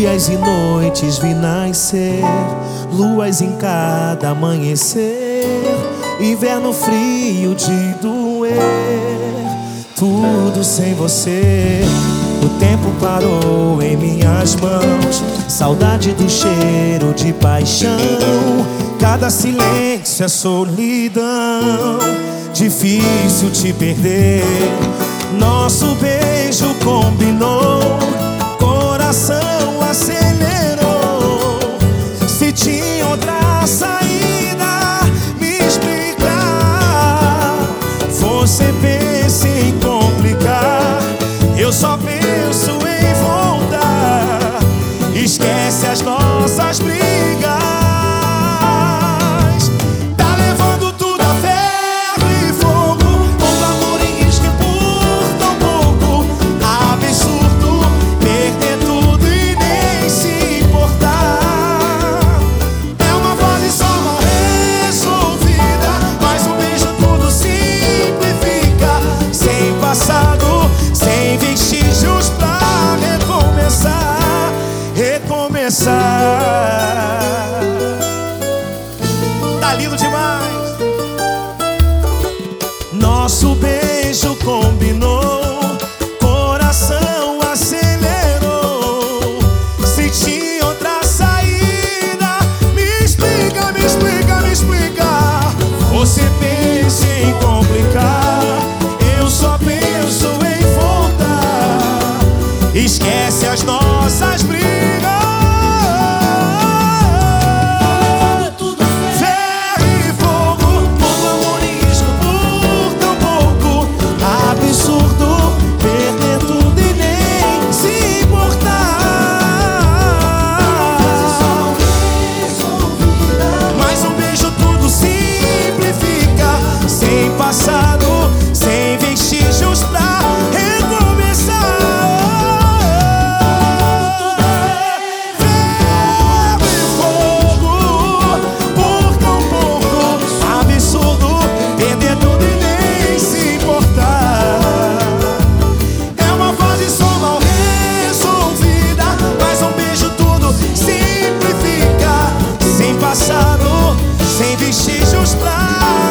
Dias e noites vi nascer, luas em cada amanhecer, inverno frio de doer, tudo sem você. O tempo parou em minhas mãos, saudade do cheiro de paixão. Cada silêncio é solidão, difícil te perder. Nosso beijo combinou, coração acelerou. Se tinha outra saída, me explicar. Você pensa em complicar, eu só penso em voltar. Esquece as nossas brigas. Tá levando tudo a ferro e fogo, pondo amor em risco por tão pouco. Absurdo perder tudo e nem se importar. É uma frase só mal resolvida, mas um beijo tudo simplifica. Sem passado, sem vestígios pra recomeçar, recomeçar. Tá lindo demais. Nosso beijo combinou, coração acelerou. Se tinha outra saída, me explica, me explica, me explica. Você pensa em complicar, eu só penso em voltar. Esquece as nossas brigas. Ferro e fogo, pondo amor em risco por tão pouco. Absurdo perder tudo e nem se importar. Mas um beijo tudo simplifica. Sem passado, sem vestígios pra recomeçar. Ferro e fogo, por tão pouco. Absurdo perder tudo e nem se importar. É uma fase só mal resolvida, mas um beijo tudo simplifica. Sem passado, sem vestígios pra